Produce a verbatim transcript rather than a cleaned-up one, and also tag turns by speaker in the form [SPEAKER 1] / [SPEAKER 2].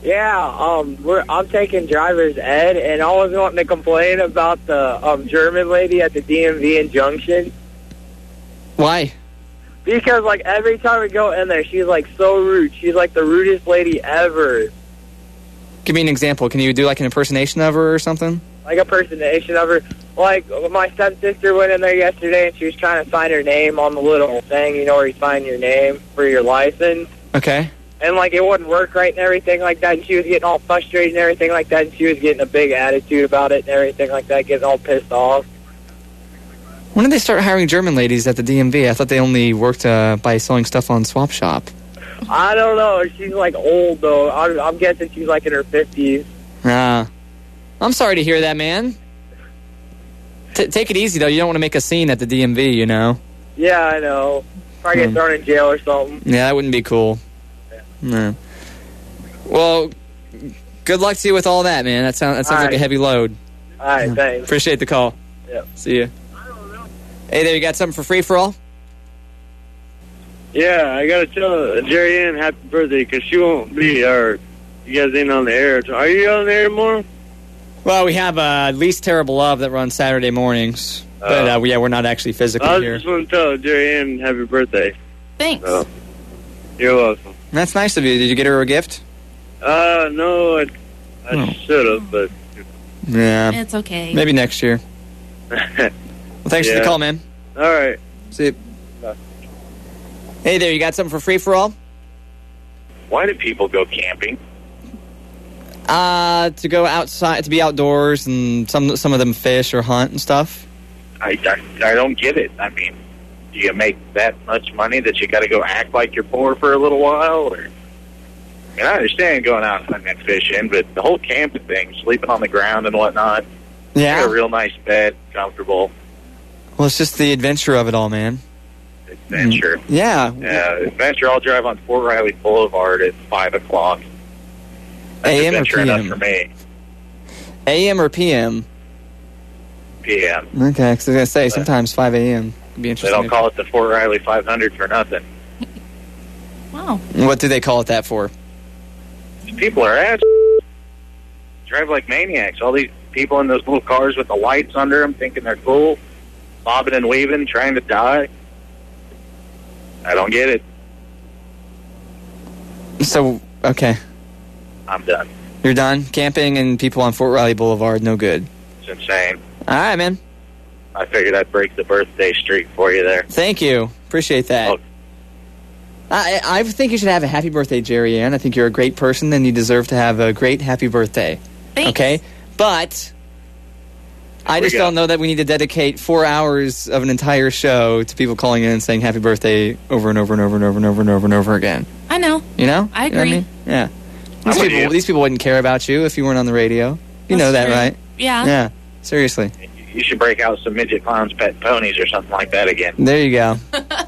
[SPEAKER 1] Yeah, um, we're, I'm taking driver's ed, and I was wanting to complain about the um, German lady at the D M V in Junction.
[SPEAKER 2] Why?
[SPEAKER 1] Because, like, every time we go in there, she's, like, so rude. She's, like, the rudest lady ever.
[SPEAKER 2] Give me an example. Can you do, like, an impersonation of her or something?
[SPEAKER 1] Like, a impersonation of her. Like, my stepsister went in there yesterday, and she was trying to sign her name on the little thing, you know, where you sign your name for your license.
[SPEAKER 2] Okay.
[SPEAKER 1] And, like, it wouldn't work right and everything like that, and she was getting all frustrated and everything like that, and she was getting a big attitude about it and everything like that, getting all pissed off.
[SPEAKER 2] When did they start hiring German ladies at the D M V? I thought they only worked uh, by selling stuff on Swap Shop.
[SPEAKER 1] I don't know. She's, like, old, though. I'm, I'm guessing she's, like, in her fifties.
[SPEAKER 2] Ah. I'm sorry to hear that, man. T- take it easy, though. You don't want to make a scene at the D M V, you know?
[SPEAKER 1] Yeah, I know. Probably get
[SPEAKER 2] Hmm.
[SPEAKER 1] thrown in jail or something.
[SPEAKER 2] Yeah, that wouldn't be cool. No. Well, good luck to you with all that, man. That sounds that sounds
[SPEAKER 1] All
[SPEAKER 2] like
[SPEAKER 1] right.
[SPEAKER 2] a heavy load.
[SPEAKER 1] All right, thanks.
[SPEAKER 2] Appreciate the call.
[SPEAKER 1] Yep.
[SPEAKER 2] See you. Hey there, you got something for free for all?
[SPEAKER 3] Yeah, I gotta tell Jerry Ann happy birthday because she won't be, or you guys ain't on the air. Are you on the air tomorrow?
[SPEAKER 2] Well, we have uh, Least Terrible Love that runs Saturday mornings. But uh, yeah, we're not actually physically
[SPEAKER 3] I
[SPEAKER 2] here.
[SPEAKER 3] just want to tell Jerry Ann happy birthday.
[SPEAKER 4] Thanks.
[SPEAKER 3] So, you're welcome.
[SPEAKER 2] That's nice of you. Did you get her a gift?
[SPEAKER 3] Uh, no, I, I
[SPEAKER 2] Oh.
[SPEAKER 3] should have, but
[SPEAKER 2] Yeah.
[SPEAKER 4] It's okay.
[SPEAKER 2] Maybe next year. Well, thanks for
[SPEAKER 3] Yeah.
[SPEAKER 2] the call, man.
[SPEAKER 3] all right.
[SPEAKER 2] See you. Hey there, you got something for free for all?
[SPEAKER 5] Why do people go camping?
[SPEAKER 2] Uh, to go outside, to be outdoors, and some some of them fish or hunt and stuff.
[SPEAKER 5] I, I, I don't get it. I mean, do you make that much money that you got to go act like you're poor for a little while? Or, I mean, I understand going out hunting and fishing, but the whole camping thing, sleeping on the ground and whatnot,
[SPEAKER 2] Yeah.
[SPEAKER 5] get a real nice bed, comfortable
[SPEAKER 2] Well, it's just the adventure of it all, man.
[SPEAKER 5] adventure.
[SPEAKER 2] Yeah.
[SPEAKER 5] Uh, adventure, I'll drive on Fort Riley Boulevard at five o'clock. That's
[SPEAKER 2] A M or
[SPEAKER 5] adventure
[SPEAKER 2] P
[SPEAKER 5] enough
[SPEAKER 2] M?
[SPEAKER 5] for me.
[SPEAKER 2] A M or P M?
[SPEAKER 5] P M.
[SPEAKER 2] Okay, because I was going to say, sometimes five A M would be
[SPEAKER 5] They
[SPEAKER 2] interesting.
[SPEAKER 5] don't call it the Fort Riley five hundred for nothing.
[SPEAKER 4] Wow.
[SPEAKER 2] What do they call it that for?
[SPEAKER 5] People are ass. Drive like maniacs. All these people in those little cars with the lights under them thinking they're cool, bobbing and weaving, trying to die. I don't get it.
[SPEAKER 2] So, okay.
[SPEAKER 5] I'm done.
[SPEAKER 2] You're done? Camping and people on Fort Riley Boulevard, no good.
[SPEAKER 5] It's insane.
[SPEAKER 2] All right, man.
[SPEAKER 5] I figured I'd break the birthday streak for you there.
[SPEAKER 2] Thank you. Appreciate that.
[SPEAKER 5] Oh.
[SPEAKER 2] I, I think you should have a happy birthday, Jerry Ann. I think you're a great person, and you deserve to have a great happy birthday.
[SPEAKER 4] Thanks.
[SPEAKER 2] Okay? But I
[SPEAKER 5] we
[SPEAKER 2] just
[SPEAKER 5] go.
[SPEAKER 2] don't know that we need to dedicate four hours of an entire show to people calling in and saying happy birthday over and over and over and over and over and over and over again.
[SPEAKER 4] I know.
[SPEAKER 2] You know?
[SPEAKER 4] I
[SPEAKER 2] You know what
[SPEAKER 4] agree.
[SPEAKER 2] mean? Yeah.
[SPEAKER 5] I'm
[SPEAKER 2] These
[SPEAKER 5] with
[SPEAKER 2] people,
[SPEAKER 5] you.
[SPEAKER 2] these people wouldn't care about you if you weren't on the radio. You
[SPEAKER 4] That's
[SPEAKER 2] know that,
[SPEAKER 4] true.
[SPEAKER 2] right?
[SPEAKER 4] Yeah.
[SPEAKER 2] Yeah. Seriously.
[SPEAKER 5] You should break out some midget clowns, pet ponies, or something like that again.
[SPEAKER 2] There you go.